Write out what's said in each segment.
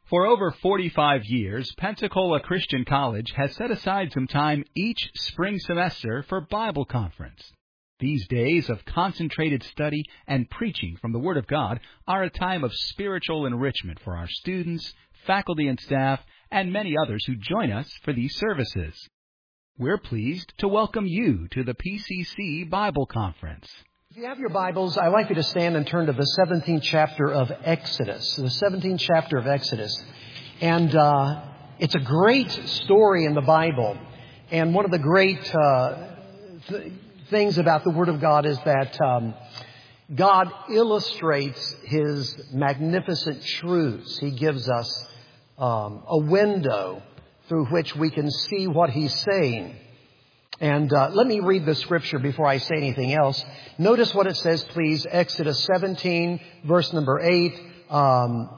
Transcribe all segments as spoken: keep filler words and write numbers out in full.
For over forty-five years, Pensacola Christian College has set aside some time each spring semester for Bible conference. These days of concentrated study and preaching from the Word of God are a time of spiritual enrichment for our students, faculty and staff, and many others who join us for these services. We're pleased to welcome you to the P C C Bible Conference. If you have your Bibles, I'd like you to stand and turn to the seventeenth chapter of Exodus. The seventeenth chapter of Exodus. And uh, it's a great story in the Bible. And one of the great uh, th- things about the Word of God is that um, God illustrates His magnificent truths. He gives us um, a window through which we can see what He's saying. And uh, let me read the scripture before I say anything else. Notice what it says, please. Exodus seventeen, verse number eight. Um,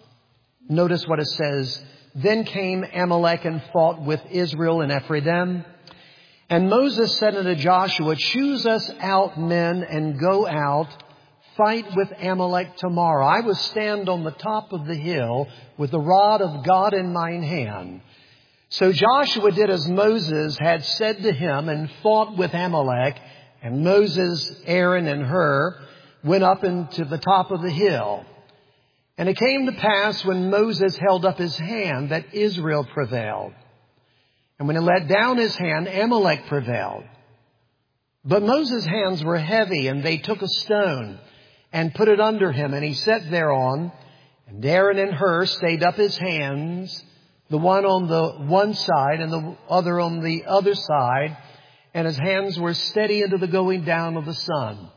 notice what it says. Then came Amalek and fought with Israel in Ephraim. And Moses said unto Joshua, choose us out men and go out, fight with Amalek tomorrow. I will stand on the top of the hill with the rod of God in mine hand. So Joshua did as Moses had said to him and fought with Amalek. And Moses, Aaron, and Hur went up into the top of the hill. And it came to pass when Moses held up his hand that Israel prevailed. And when he let down his hand, Amalek prevailed. But Moses' hands were heavy, and they took a stone and put it under him, and he sat thereon. And Aaron and Hur stayed up his hands, the one on the one side and the other on the other side, and his hands were steady unto the going down of the sun.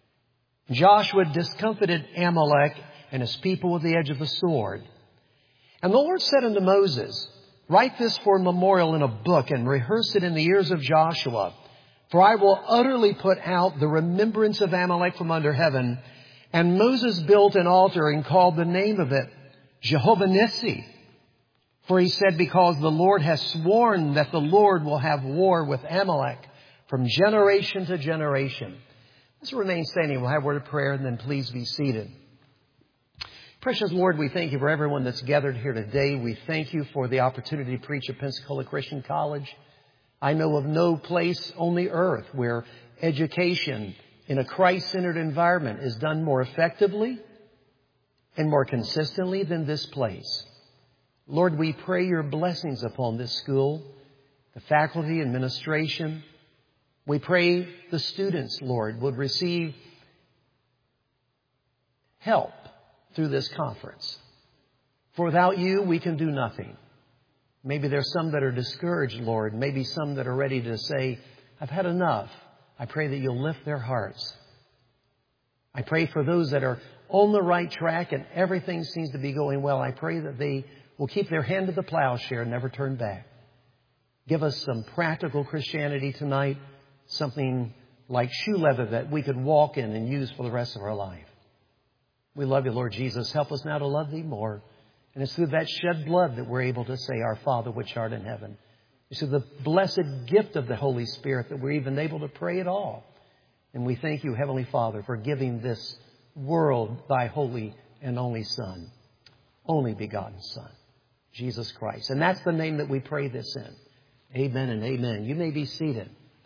Joshua discomfited Amalek and his people with the edge of the sword. And the Lord said unto Moses, write this for a memorial in a book and rehearse it in the ears of Joshua. For I will utterly put out the remembrance of Amalek from under heaven. And Moses built an altar and called the name of it Jehovah Nissi. For he said, because the Lord has sworn that the Lord will have war with Amalek from generation to generation. Let's remain standing. We'll have a word of prayer and then please be seated. Precious Lord, we thank you for everyone that's gathered here today. We thank you for the opportunity to preach at Pensacola Christian College. I know of no place on the earth where education in a Christ-centered environment is done more effectively and more consistently than this place. Lord, we pray your blessings upon this school, the faculty, administration. We pray the students, Lord, would receive help through this conference. For without you, we can do nothing. Maybe there's some that are discouraged, Lord. Maybe some that are ready to say, I've had enough. I pray that you'll lift their hearts. I pray for those that are on the right track and everything seems to be going well. I pray that they will keep their hand to the plowshare and never turn back. Give us some practical Christianity tonight, something like shoe leather that we could walk in and use for the rest of our life. We love you, Lord Jesus. Help us now to love thee more. And it's through that shed blood that we're able to say, our Father which art in heaven. It's through the blessed gift of the Holy Spirit that we're even able to pray at all. And we thank you, Heavenly Father, for giving this world thy holy and only Son, only begotten Son, Jesus Christ. And that's the name that we pray this in. Amen and amen. You may be seated.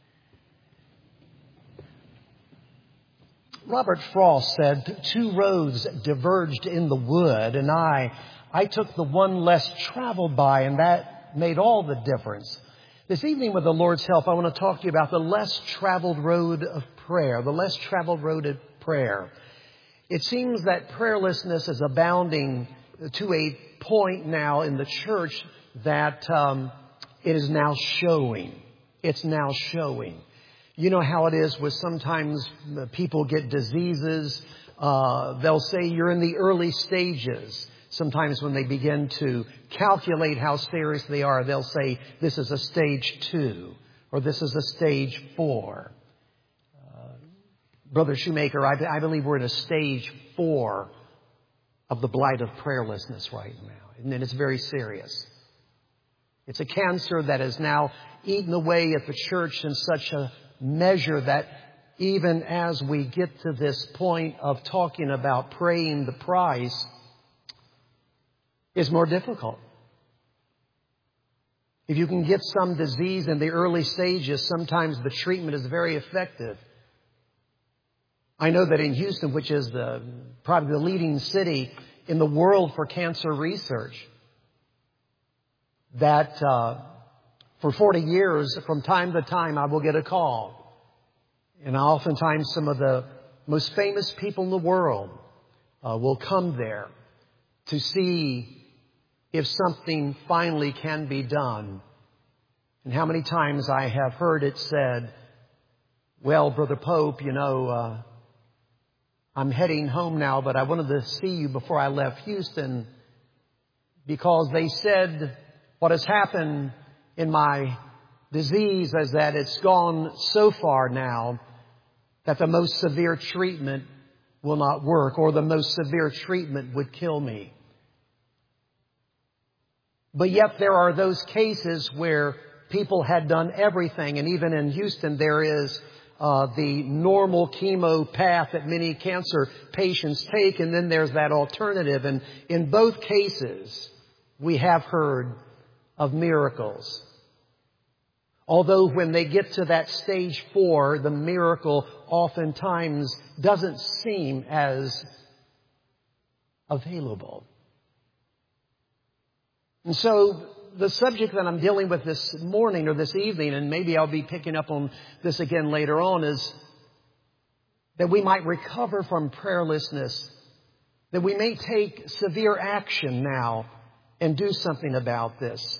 Robert Frost said, two roads diverged in the wood, and I, I took the one less traveled by, and that made all the difference. This evening, with the Lord's help, I want to talk to you about the less traveled road of prayer, the less traveled road of prayer. It seems that prayerlessness is abounding to a point now in the church that um, it is now showing. It's now showing. You know how it is with sometimes people get diseases. Uh, they'll say you're in the early stages. Sometimes when they begin to calculate how serious they are, they'll say this is a stage two or this is a stage four. Uh, Brother Shoemaker, I, I believe we're in a stage four of the blight of prayerlessness right now. And it's very serious. It's a cancer that has now eaten away at the church in such a measure that even as we get to this point of talking about paying the price, is more difficult. If you can get some disease in the early stages, sometimes the treatment is very effective. I know that in Houston, which is the, probably the leading city in the world for cancer research, that uh, for forty years, from time to time, I will get a call. And oftentimes some of the most famous people in the world uh, will come there to see if something finally can be done. And how many times I have heard it said, well, Brother Pope, you know, uh, I'm heading home now, but I wanted to see you before I left Houston because they said what has happened in my disease is that it's gone so far now that the most severe treatment will not work, or the most severe treatment would kill me. But yet there are those cases where people had done everything, and even in Houston there is uh, the normal chemo path that many cancer patients take, and then there's that alternative. And in both cases, we have heard of miracles. Although when they get to that stage four, the miracle oftentimes doesn't seem as available. And so the subject that I'm dealing with this morning or this evening, and maybe I'll be picking up on this again later on, is that we might recover from prayerlessness, that we may take severe action now and do something about this.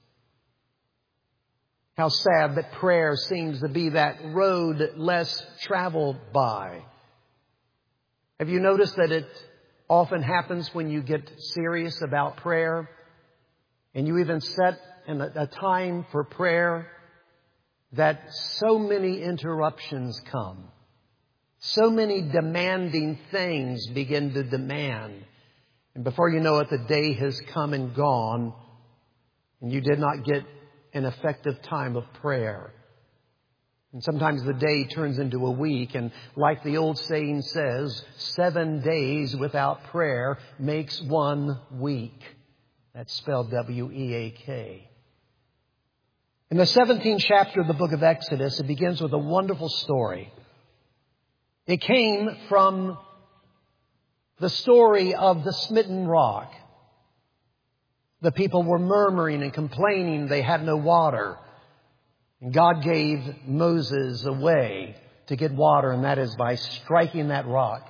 How sad that prayer seems to be that road less traveled by. Have you noticed that it often happens when you get serious about prayer? And you even set in a, a time for prayer, that so many interruptions come. So many demanding things begin to demand. And before you know it, the day has come and gone, and you did not get an effective time of prayer. And sometimes the day turns into a week, and like the old saying says, seven days without prayer makes one week. That's spelled W E A K. In the seventeenth chapter of the book of Exodus, it begins with a wonderful story. It came from the story of the smitten rock. The people were murmuring and complaining they had no water. And God gave Moses a way to get water, and that is by striking that rock.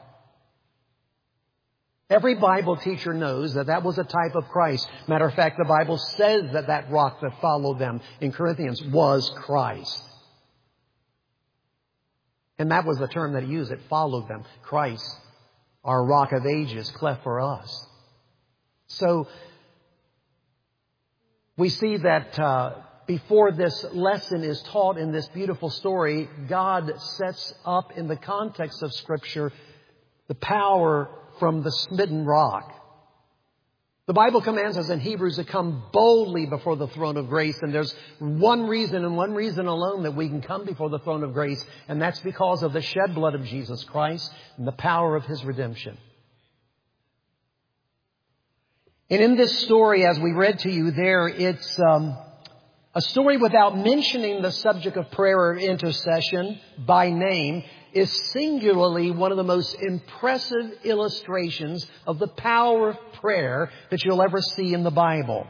Every Bible teacher knows that that was a type of Christ. Matter of fact, the Bible says that that rock that followed them in Corinthians was Christ. And that was the term that he used. It followed them. Christ, our rock of ages, cleft for us. So we see that uh, before this lesson is taught in this beautiful story, God sets up in the context of Scripture the power from the smitten rock. The Bible commands us in Hebrews to come boldly before the throne of grace. And there's one reason and one reason alone that we can come before the throne of grace. And that's because of the shed blood of Jesus Christ and the power of His redemption. And in this story, as we read to you there, it's um, a story without mentioning the subject of prayer or intercession by name, is singularly one of the most impressive illustrations of the power of prayer that you'll ever see in the Bible.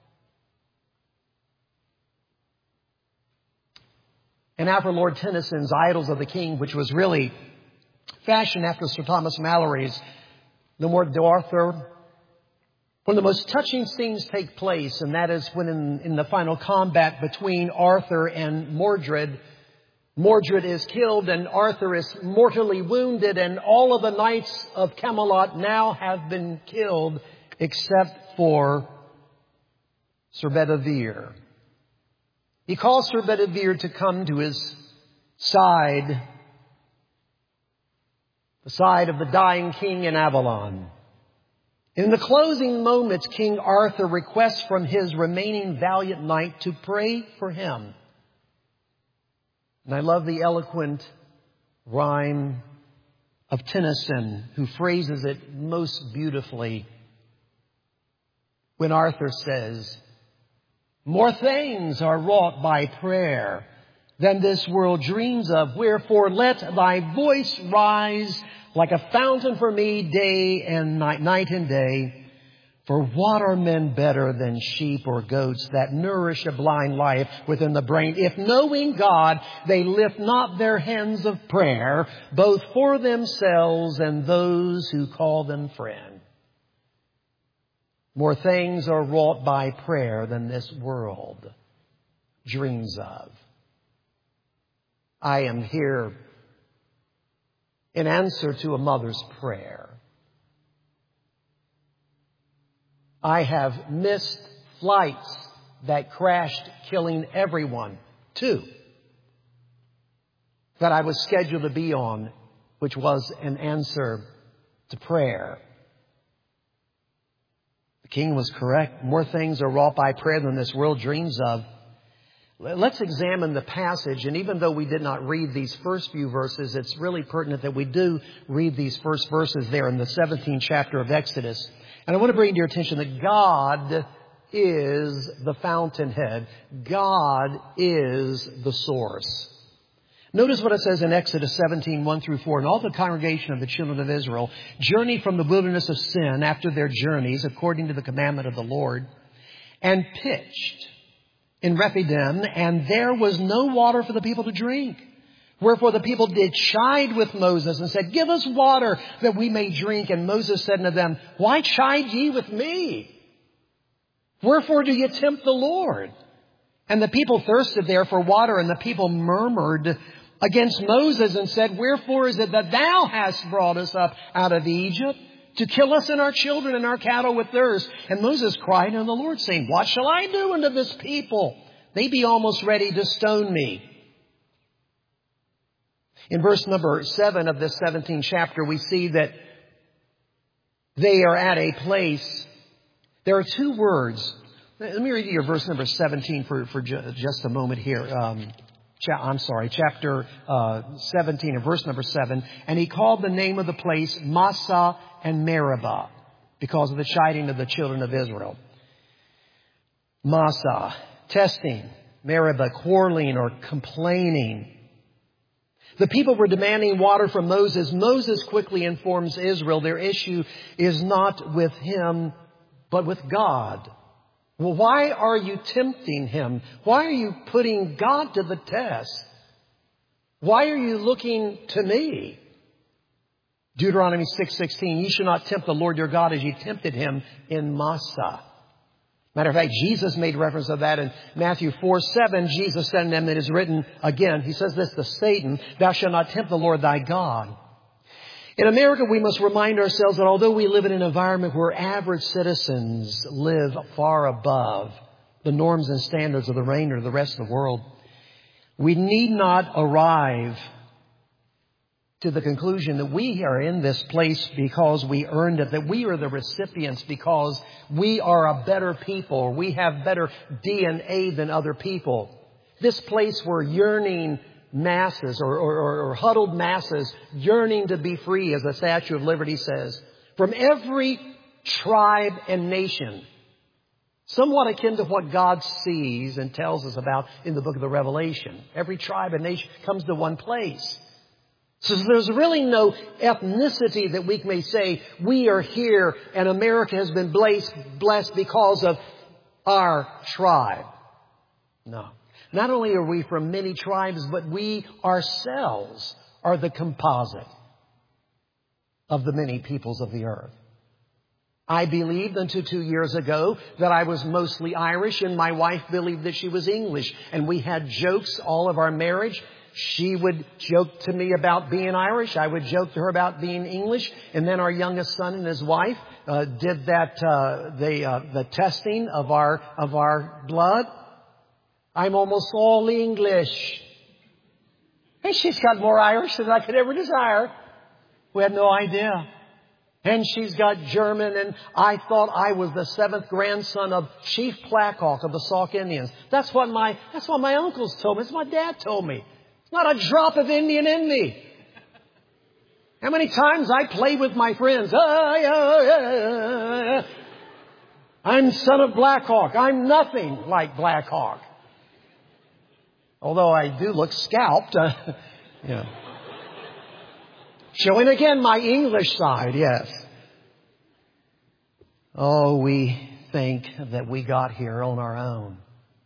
And after Lord Tennyson's Idols of the King, which was really fashioned after Sir Thomas Malory's The Morte d'Arthur, one of the most touching scenes take place, and that is when in, in the final combat between Arthur and Mordred, Mordred is killed and Arthur is mortally wounded, and all of the knights of Camelot now have been killed except for Sir Bedivere. He calls Sir Bedivere to come to his side, the side of the dying king in Avalon. In the closing moments, King Arthur requests from his remaining valiant knight to pray for him. And I love the eloquent rhyme of Tennyson, who phrases it most beautifully. when Arthur says, more things are wrought by prayer than this world dreams of. Wherefore let thy voice rise like a fountain for me day and night, night and day. For what are men better than sheep or goats that nourish a blind life within the brain, if knowing God they lift not their hands of prayer, both for themselves and those who call them friend? More things are wrought by prayer than this world dreams of. I am here in answer to a mother's prayer. I have missed flights that crashed, killing everyone. Two that I was scheduled to be on, which was an answer to prayer. The king was correct. More things are wrought by prayer than this world dreams of. Let's examine the passage. And even though we did not read these first few verses, it's really pertinent that we do read these first verses there in the seventeenth chapter of Exodus. And I want to bring to your attention that God is the fountainhead. God is the source. Notice what it says in Exodus seventeen, one through four. And all the congregation of the children of Israel journeyed from the wilderness of Sin after their journeys, according to the commandment of the Lord, and pitched in Rephidim, and there was no water for the people to drink. Wherefore the people did chide with Moses and said, give us water that we may drink. And Moses said unto them, why chide ye with me? Wherefore do ye tempt the Lord? And the people thirsted there for water, and the people murmured against Moses and said, wherefore is it that thou hast brought us up out of Egypt to kill us and our children and our cattle with thirst? And Moses cried unto the Lord, saying, what shall I do unto this people? They be almost ready to stone me. In verse number seven of this seventeenth chapter, we see that they are at a place. There are two words. Let me read you your verse number seventeen for, for ju- just a moment here. Um, cha- I'm sorry, chapter uh, seventeen and verse number seven. And he called the name of the place Massah and Meribah because of the chiding of the children of Israel. Massah, testing. Meribah, quarreling or complaining. The people were demanding water from Moses. Moses quickly informs Israel their issue is not with him, but with God. Well, why are you tempting him? Why are you putting God to the test? Why are you looking to me? Deuteronomy six sixteen, ye shall not tempt the Lord your God as ye tempted him in Massah. Matter of fact, Jesus made reference to that in Matthew four seven. Jesus said to them, it is written again, he says this to Satan, thou shalt not tempt the Lord thy God. In America, we must remind ourselves that although we live in an environment where average citizens live far above the norms and standards of the remainder of the rest of the world, we need not arrive to the conclusion that we are in this place because we earned it, that we are the recipients because we are a better people, or we have better D N A than other people. This place where yearning masses or, or, or huddled masses yearning to be free, as the Statue of Liberty says, from every tribe and nation, somewhat akin to what God sees and tells us about in the book of the Revelation. Every tribe and nation comes to one place. So there's really no ethnicity that we may say we are here and America has been blessed, blessed because of our tribe. No. Not only are we from many tribes, but we ourselves are the composite of the many peoples of the earth. I believed until two years ago that I was mostly Irish, and my wife believed that she was English. And we had jokes all of our marriage. She would joke to me about being Irish. I would joke to her about being English. And then our youngest son and his wife uh, did that uh, the uh, the testing of our of our blood. I'm almost all English. And she's got more Irish than I could ever desire. We had no idea. And she's got German, and I thought I was the seventh grandson of Chief Blackhawk of the Sauk Indians. That's what my that's what my uncles told me. That's what my dad told me. Not a drop of Indian in me. How many times I played with my friends. Ah, yeah, yeah. I'm son of Black Hawk. I'm nothing like Black Hawk. Although I do look scalped. Uh, yeah. Showing again my English side, yes. Oh, we think that we got here on our own.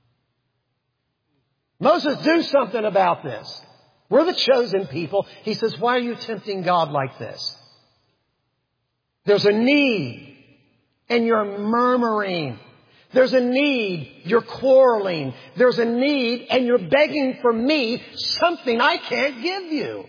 Moses, do something about this. We're the chosen people. He says, why are you tempting God like this? There's a need, and you're murmuring. There's a need, you're quarreling. There's a need, and you're begging for me something I can't give you.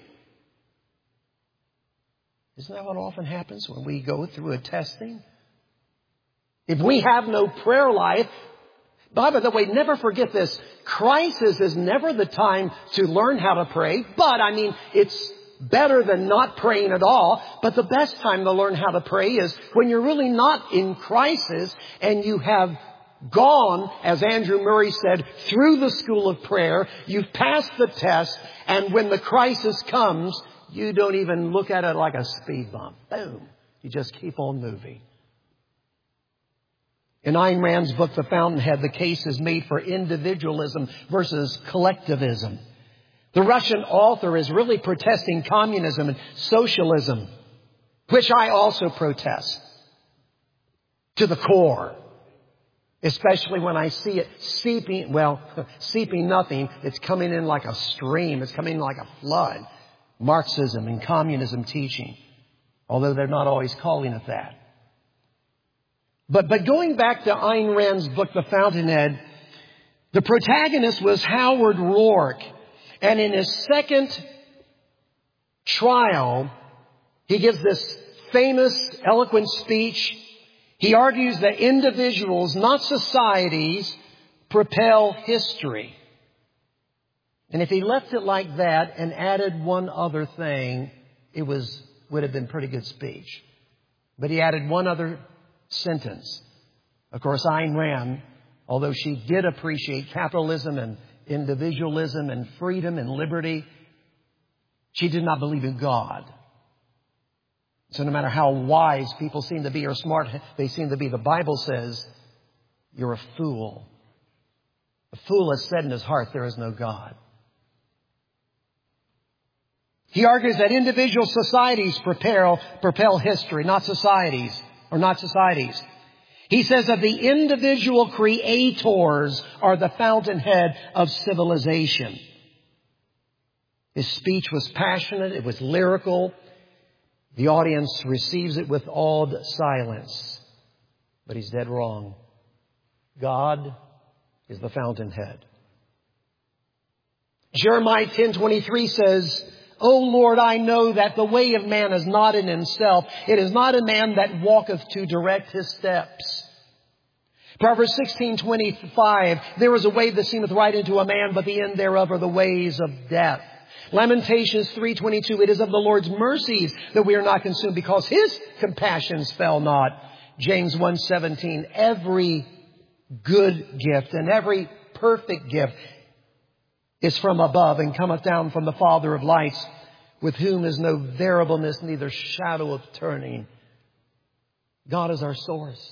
Isn't that what often happens when we go through a testing? If we have no prayer life, by the way, never forget this. Crisis is never the time to learn how to pray. But, I mean, it's better than not praying at all. But the best time to learn how to pray is when you're really not in crisis and you have gone, as Andrew Murray said, through the school of prayer. You've passed the test. And when the crisis comes, you don't even look at it like a speed bump. Boom. You just keep on moving. In Ayn Rand's book, The Fountainhead, the case is made for individualism versus collectivism. The Russian author is really protesting communism and socialism, which I also protest to the core, especially when I see it seeping, well, seeping nothing. It's coming in like a stream. It's coming in like a flood. Marxism and communism teaching, although they're not always calling it that. But, but going back to Ayn Rand's book, The Fountainhead, the protagonist was Howard Rourke. And in his second trial, he gives this famous, eloquent speech. He argues that individuals, not societies, propel history. And if he left it like that and added one other thing, it was would have been pretty good speech. But he added one other sentence. Of course, Ayn Rand, although she did appreciate capitalism and individualism and freedom and liberty, she did not believe in God. So no matter how wise people seem to be or smart they seem to be, the Bible says, you're a fool. A fool has said in his heart, there is no God. He argues that individual societies propel, propel history, not societies. Or not societies. He says that the individual creators are the fountainhead of civilization. His speech was passionate. It was lyrical. The audience receives it with awed silence. But he's dead wrong. God is the fountainhead. Jeremiah ten twenty-three says, O Lord, I know that the way of man is not in himself. It is not a man that walketh to direct his steps. Proverbs sixteen twenty-five, there is a way that seemeth right unto a man, but the end thereof are the ways of death. Lamentations three twenty-two, it is of the Lord's mercies that we are not consumed, because his compassions fail not. James one seventeen, every good gift and every perfect gift is from above and cometh down from the Father of lights, with whom is no variableness, neither shadow of turning. God is our source.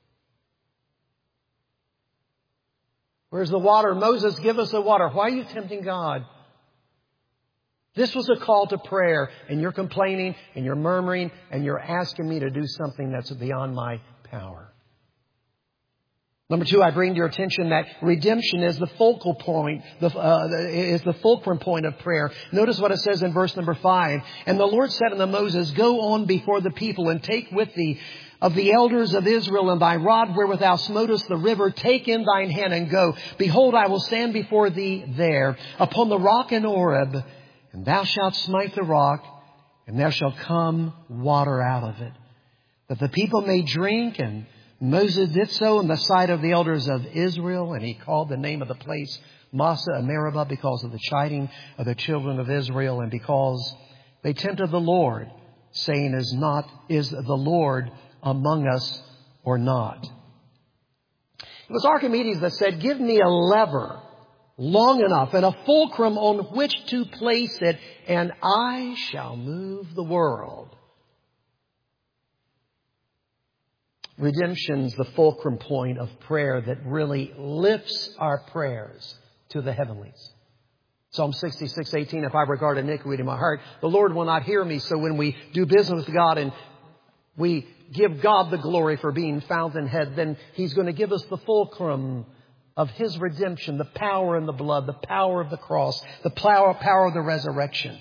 Where's the water? Moses, give us the water. Why are you tempting God? This was a call to prayer, and you're complaining and you're murmuring and you're asking me to do something that's beyond my power. Number two, I bring to your attention that redemption is the focal point, the, uh, is the fulcrum point of prayer. Notice what it says in verse number five. And the Lord said unto Moses, go on before the people and take with thee of the elders of Israel and thy rod wherewith thou smotest the river, take in thine hand and go. Behold, I will stand before thee there upon the rock in Oreb, and thou shalt smite the rock, and there shall come water out of it, that the people may drink. And Moses did so in the sight of the elders of Israel, and he called the name of the place Massa and Meribah, because of the chiding of the children of Israel, and because they tempted the Lord, saying, is not, is the Lord among us or not? It was Archimedes that said, give me a lever long enough and a fulcrum on which to place it, and I shall move the world. Redemption's the fulcrum point of prayer that really lifts our prayers to the heavenlies. Psalm sixty-six eighteen, if I regard iniquity in my heart, the Lord will not hear me. So when we do business with God and we give God the glory for being fountainhead, then He's going to give us the fulcrum of His redemption, the power in the blood, the power of the cross, the power, power of the resurrection.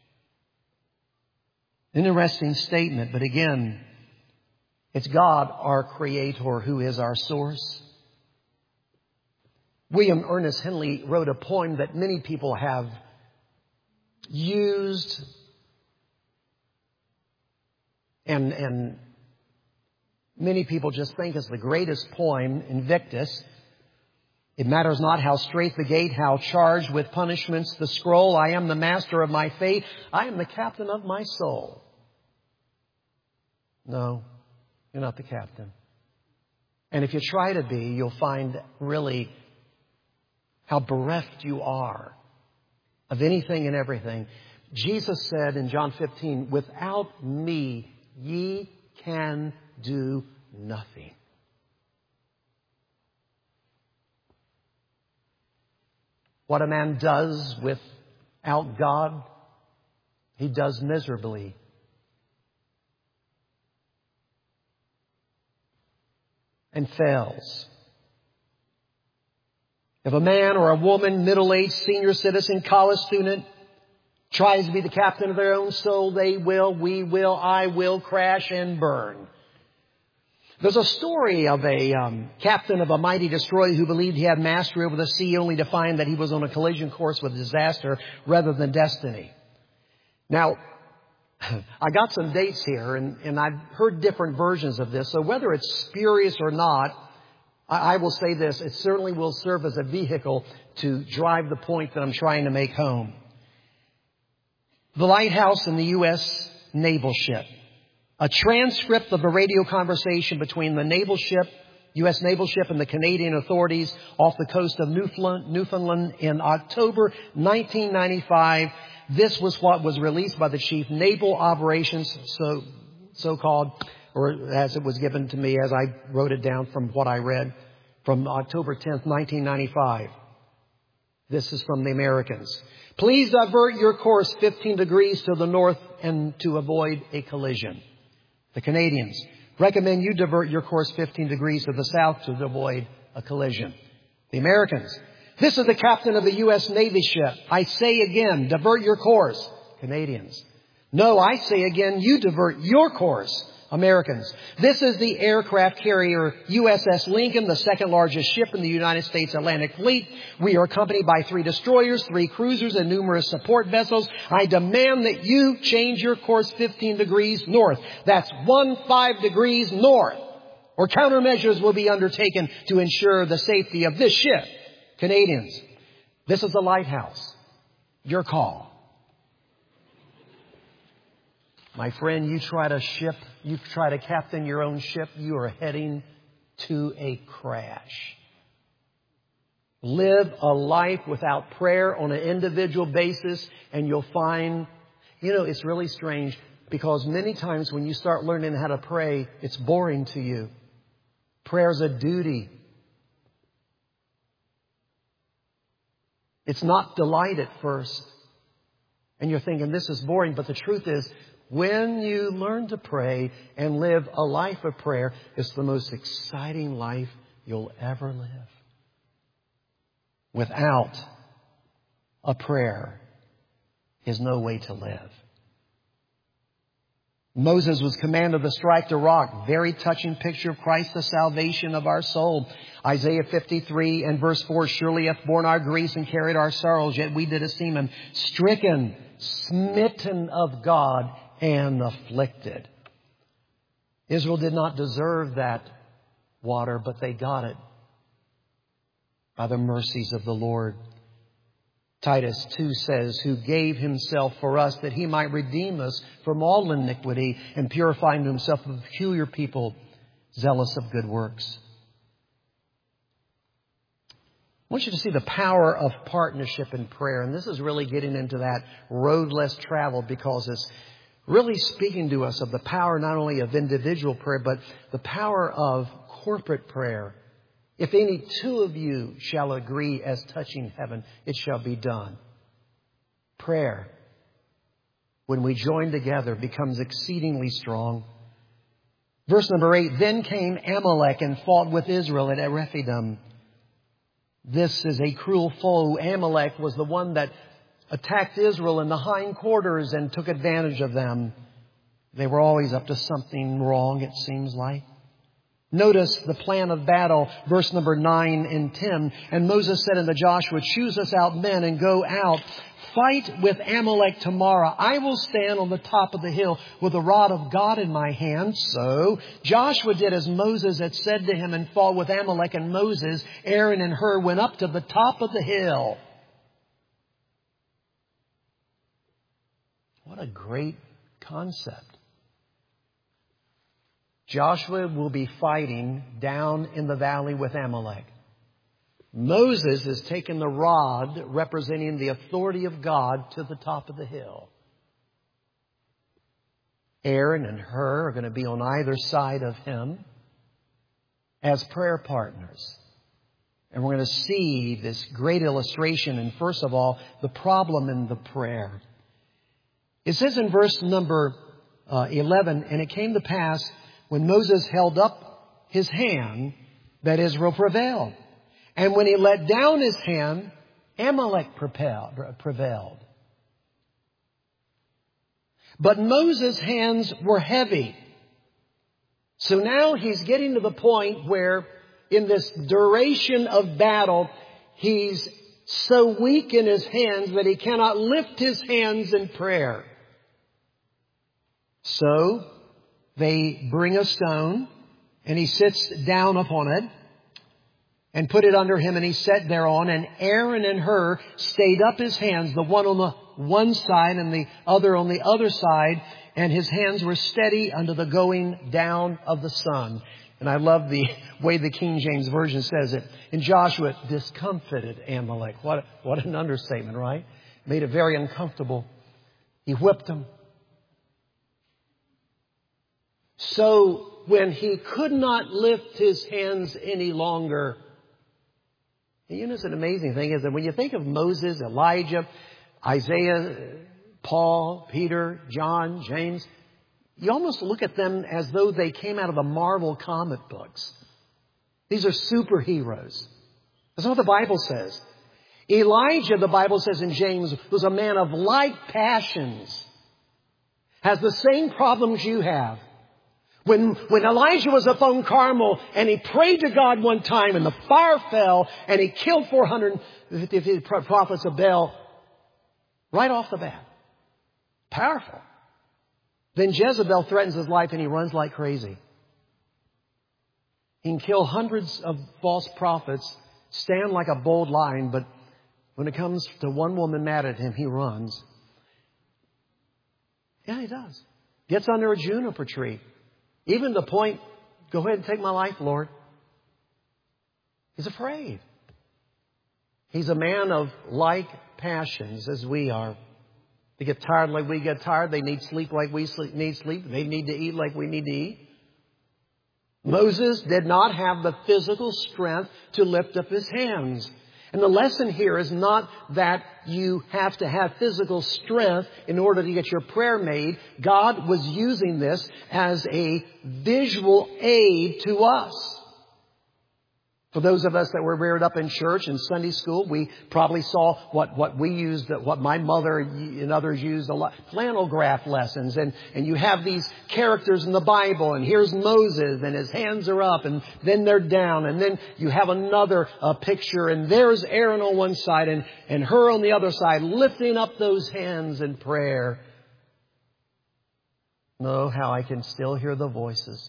Interesting statement, but again, it's God, our Creator, who is our source. William Ernest Henley wrote a poem that many people have used and, and many people just think is the greatest poem, Invictus. It matters not how strait the gate, how charged with punishments the scroll. I am the master of my fate. I am the captain of my soul. No, you're not the captain. And if you try to be, you'll find really how bereft you are of anything and everything. Jesus said in John fifteen, without me, ye can do nothing. What a man does without God, he does miserably. And fails. If a man or a woman, middle-aged, senior citizen, college student, tries to be the captain of their own soul, they will, we will, I will crash and burn. There's a story of a um, captain of a mighty destroyer who believed he had mastery over the sea, only to find that he was on a collision course with disaster rather than destiny. Now, I got some dates here, and, and I've heard different versions of this. So whether it's spurious or not, I, I will say this. It certainly will serve as a vehicle to drive the point that I'm trying to make home. The lighthouse in the U S naval ship. A transcript of a radio conversation between the naval ship, U S naval ship, and the Canadian authorities off the coast of Newfoundland, Newfoundland in October nineteen ninety-five. This was what was released by the Chief Naval Operations, so, so-called, or as it was given to me as I wrote it down from what I read, from October tenth, nineteen ninety-five. This is from the Americans. Please divert your course fifteen degrees to the north and to avoid a collision. The Canadians recommend you divert your course fifteen degrees to the south to avoid a collision. The Americans. This is the captain of a U S Navy ship. I say again, divert your course. Canadians. No, I say again, you divert your course. Americans. This is the aircraft carrier U S S Lincoln, the second largest ship in the United States Atlantic Fleet. We are accompanied by three destroyers, three cruisers, and numerous support vessels. I demand that you change your course fifteen degrees north. That's one five degrees north. Or countermeasures will be undertaken to ensure the safety of this ship. Canadians, this is the lighthouse. Your call. My friend, you try to ship, you try to captain your own ship, you are heading to a crash. Live a life without prayer on an individual basis, and you'll find, you know, it's really strange because many times when you start learning how to pray, it's boring to you. Prayer is a duty. It's not delight at first. And you're thinking, this is boring. But the truth is, when you learn to pray and live a life of prayer, it's the most exciting life you'll ever live. Without a prayer is no way to live. Moses was commanded to strike the rock. Very touching picture of Christ, the salvation of our soul. Isaiah fifty-three and verse four, surely hath borne our griefs and carried our sorrows, yet we did esteem him stricken, smitten of God, and afflicted. Israel did not deserve that water, but they got it by the mercies of the Lord. Titus two says, who gave himself for us that he might redeem us from all iniquity and purify unto himself a peculiar people, zealous of good works. I want you to see the power of partnership in prayer. And this is really getting into that road less traveled because it's really speaking to us of the power not only of individual prayer, but the power of corporate prayer. If any two of you shall agree as touching heaven, it shall be done. Prayer, when we join together, becomes exceedingly strong. Verse number eight, then came Amalek and fought with Israel at Rephidim. This is a cruel foe. Amalek was the one that attacked Israel in the hindquarters and took advantage of them. They were always up to something wrong, it seems like. Notice the plan of battle, verse number nine and ten. And Moses said unto Joshua, choose us out men and go out. Fight with Amalek tomorrow. I will stand on the top of the hill with the rod of God in my hand. So Joshua did as Moses had said to him and fought with Amalek. And Moses, Aaron and Hur went up to the top of the hill. What a great concept. Joshua will be fighting down in the valley with Amalek. Moses has taken the rod representing the authority of God to the top of the hill. Aaron and Hur are going to be on either side of him as prayer partners. And we're going to see this great illustration. And first of all, the problem in the prayer. It says in verse number uh, eleven, and it came to pass when Moses held up his hand that Israel prevailed. And when he let down his hand, Amalek prevailed. But Moses' hands were heavy. So now he's getting to the point where in this duration of battle, he's so weak in his hands that he cannot lift his hands in prayer. So they bring a stone and he sits down upon it and put it under him, and he sat thereon. And Aaron and Hur stayed up his hands, the one on the one side and the other on the other side. And his hands were steady under the going down of the sun. And I love the way the King James Version says it. And Joshua discomfited Amalek. What, what an understatement, right? Made it very uncomfortable. He whipped him. So when he could not lift his hands any longer, you know, it's an amazing thing is that when you think of Moses, Elijah, Isaiah, Paul, Peter, John, James, you almost look at them as though they came out of the Marvel comic books. These are superheroes. That's what the Bible says. Elijah, the Bible says in James, was a man of like passions. Has the same problems you have. When, when Elijah was up on Carmel and he prayed to God one time and the fire fell and he killed four hundred fifty prophets of Baal right off the bat. Powerful. Then Jezebel threatens his life and he runs like crazy. He can kill hundreds of false prophets, stand like a bold lion, but when it comes to one woman mad at him, he runs. Yeah, he does. Gets under a juniper tree. Even the point, go ahead and take my life, Lord. He's afraid. He's a man of like passions as we are. They get tired like we get tired. They need sleep like we sleep, need sleep. They need to eat like we need to eat. Moses did not have the physical strength to lift up his hands. And the lesson here is not that you have to have physical strength in order to get your prayer made. God was using this as a visual aid to us. For those of us that were reared up in church and Sunday school, we probably saw what, what we used, what my mother and others used a lot, flannel graph lessons. And, and you have these characters in the Bible, and here's Moses, and his hands are up, and then they're down. And then you have another uh, picture, and there's Aaron on one side, and, and Hur on the other side, lifting up those hands in prayer. Know how I can still hear the voices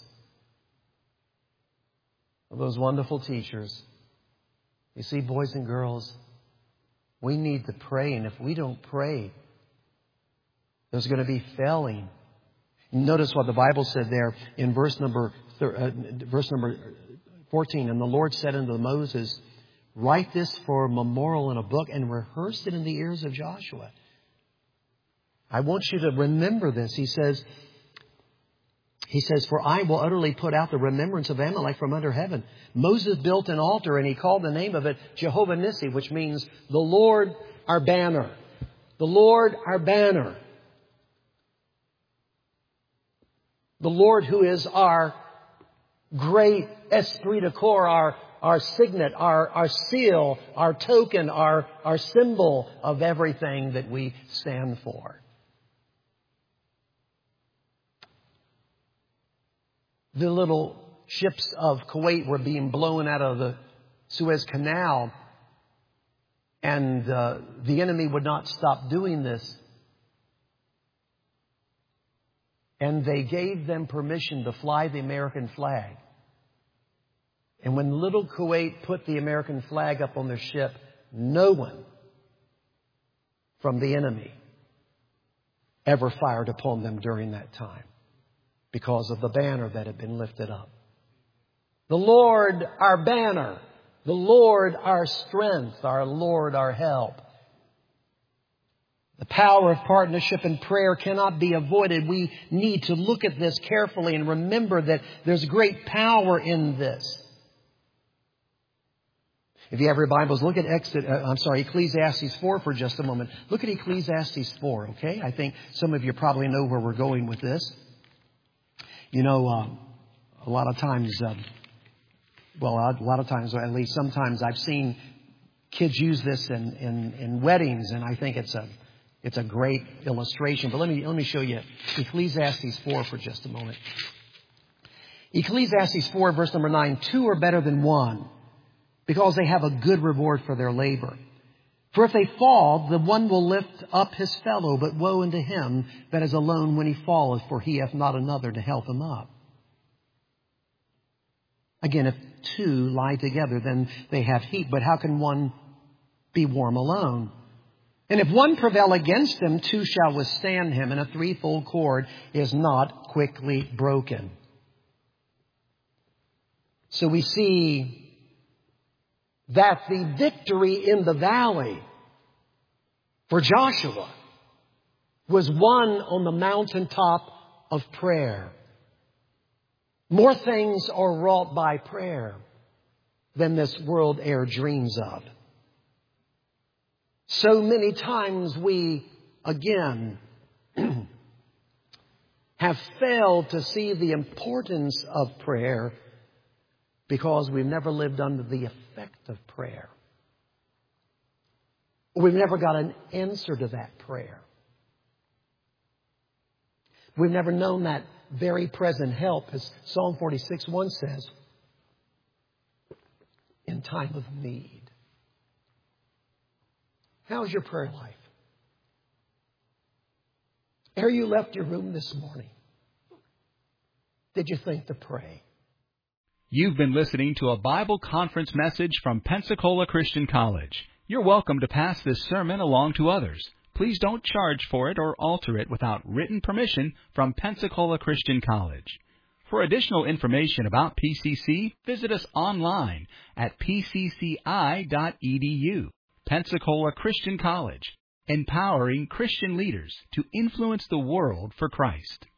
of those wonderful teachers. You see, boys and girls, we need to pray. And if we don't pray, there's going to be failing. Notice what the Bible said there in verse number uh, verse number fourteen. And the Lord said unto Moses, write this for a memorial in a book and rehearse it in the ears of Joshua. I want you to remember this. He says, He says, for I will utterly put out the remembrance of Amalek from under heaven. Moses built an altar and he called the name of it Jehovah Nissi, which means the Lord our banner. The Lord our banner. The Lord who is our great esprit de corps, our, our signet, our, our seal, our token, our, our symbol of everything that we stand for. The little ships of Kuwait were being blown out of the Suez Canal, and uh, the enemy would not stop doing this. And they gave them permission to fly the American flag. And when little Kuwait put the American flag up on their ship, no one from the enemy ever fired upon them during that time, because of the banner that had been lifted up. The Lord our banner, the Lord our strength, our Lord our help. The power of partnership and prayer cannot be avoided. We need to look at this carefully and remember that there's great power in this. If you have your Bibles, look at Exodus, uh, I'm sorry, Ecclesiastes four for just a moment. Look at Ecclesiastes four, okay? I think some of you probably know where we're going with this. You know, uh, a lot of times, uh, well, a lot of times, or at least sometimes, I've seen kids use this in, in, in weddings, and I think it's a it's a great illustration. But let me let me show you Ecclesiastes four for just a moment. Ecclesiastes four, verse number nine: two are better than one, because they have a good reward for their labor. For if they fall, the one will lift up his fellow, but woe unto him that is alone when he falleth, for he hath not another to help him up. Again, if two lie together, then they have heat, but how can one be warm alone? And if one prevail against him, two shall withstand him, and a threefold cord is not quickly broken. So we see that the victory in the valley for Joshua was won on the mountaintop of prayer. More things are wrought by prayer than this world e'er dreams of. So many times we, again, have failed to see the importance of prayer because we've never lived under the effect of prayer. We've never got an answer to that prayer. We've never known that very present help, as Psalm forty-six one says, in time of need. How's your prayer life? Ere you left your room this morning, did you think to pray? You've been listening to a Bible conference message from Pensacola Christian College. You're welcome to pass this sermon along to others. Please don't charge for it or alter it without written permission from Pensacola Christian College. For additional information about P C C, visit us online at p c c i dot e d u. Pensacola Christian College, empowering Christian leaders to influence the world for Christ.